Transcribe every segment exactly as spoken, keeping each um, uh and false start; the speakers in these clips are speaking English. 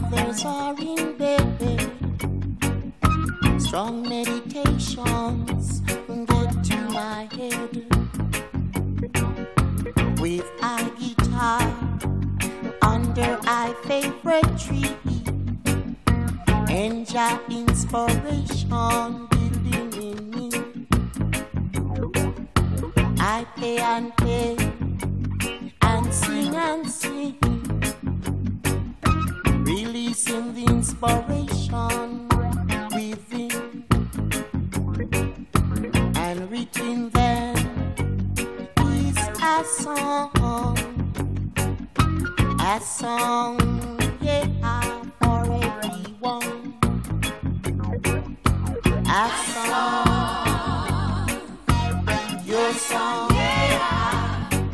others are in bed. Strong meditations get to my head. With a guitar under a favorite tree, enjoy inspiration building in me. I play and play and sing and sing, releasing the inspiration within, and written then is a song, a song, yeah, for everyone, a song, your song, yeah.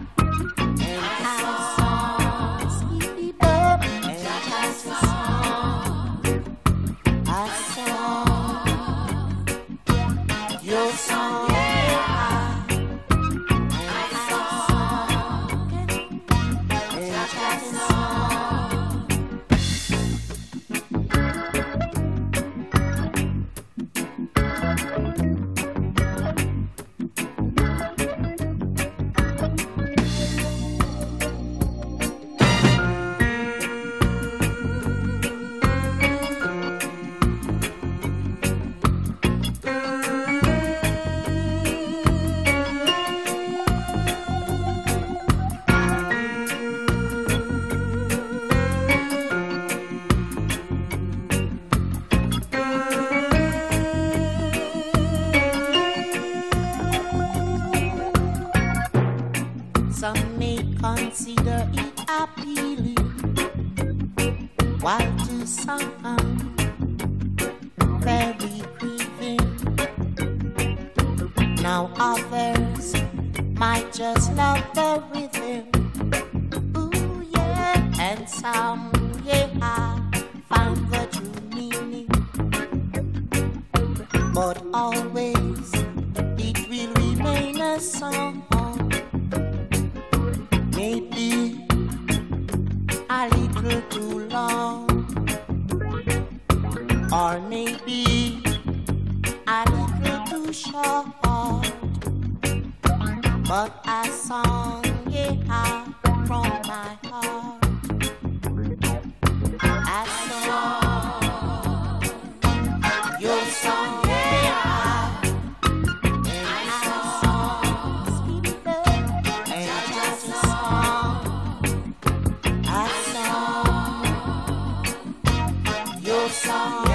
Your song, yeah. My song, and just a song. Some may consider it appealing, while to some very grieving. Now others might just love the rhythm, ooh yeah, and some, yeah, find the true meaning. But always it will remain a song. Maybe a little too long, or maybe a little too short, but a song, yeah, from my heart, a song, your song. Song.